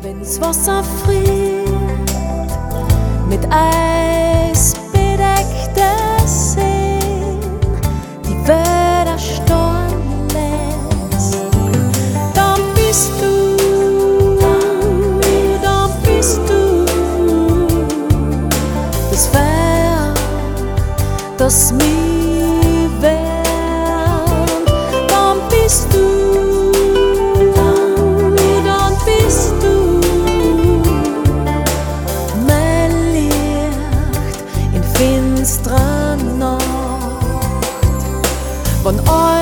Wenn's Wasser friert, mit Eis bedeckte Seen, die Wälder storm lässt, dann bist du, das Feuer, das mich wärmt, dann bist du. Finstra Nacht, wann